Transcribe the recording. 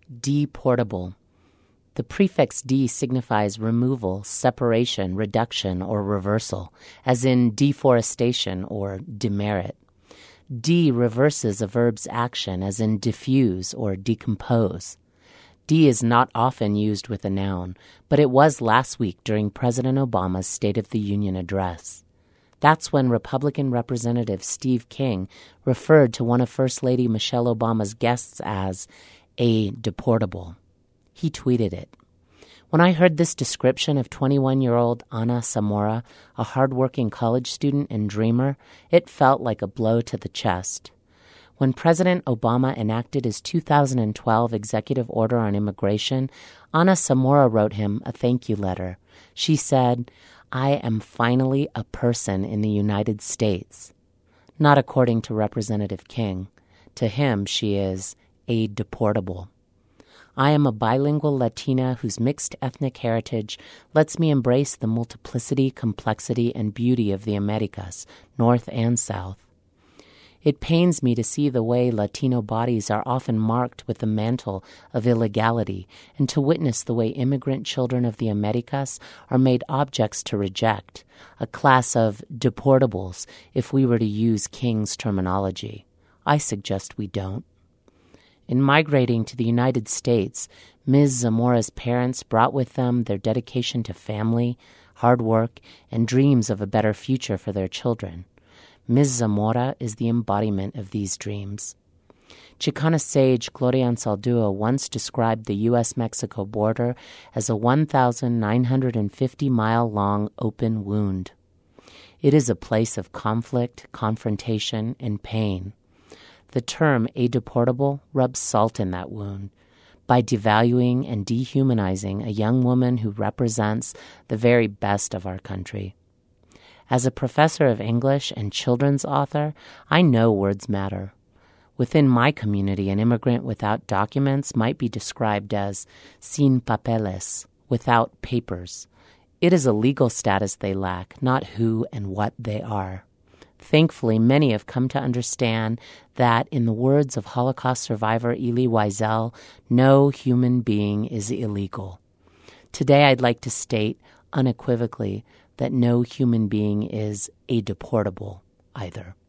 Deportable. The prefix "de" signifies removal, separation, reduction, or reversal, as in deforestation or demerit. De reverses a verb's action, as in diffuse or decompose. De is not often used with a noun, but it was last week during President Obama's State of the Union address. That's when Republican Representative Steve King referred to one of First Lady Michelle Obama's guests as a deportable. He tweeted it. When I heard this description of 21-year-old Ana Zamora, a hardworking college student and dreamer, it felt like a blow to the chest. When President Obama enacted his 2012 executive order on immigration, Ana Zamora wrote him a thank you letter. She said, "I am finally a person in the United States." Not according to Representative King. To him, she is a deportable. I am a bilingual Latina whose mixed ethnic heritage lets me embrace the multiplicity, complexity, and beauty of the Americas, North and South. It pains me to see the way Latino bodies are often marked with the mantle of illegality, and to witness the way immigrant children of the Americas are made objects to reject, a class of deportables, if we were to use King's terminology. I suggest we don't. In migrating to the United States, Ms. Zamora's parents brought with them their dedication to family, hard work, and dreams of a better future for their children. Ms. Zamora is the embodiment of these dreams. Chicana sage Gloria Anzaldúa once described the U.S.-Mexico border as a 1,950-mile-long open wound. It is a place of conflict, confrontation, and pain. The term a deportable rubs salt in that wound by devaluing and dehumanizing a young woman who represents the very best of our country. As a professor of English and children's author, I know words matter. Within my community, an immigrant without documents might be described as sin papeles, without papers. It is a legal status they lack, not who and what they are. Thankfully, many have come to understand that, in the words of Holocaust survivor Elie Wiesel, no human being is illegal. Today, I'd like to state unequivocally that no human being is a deportable either.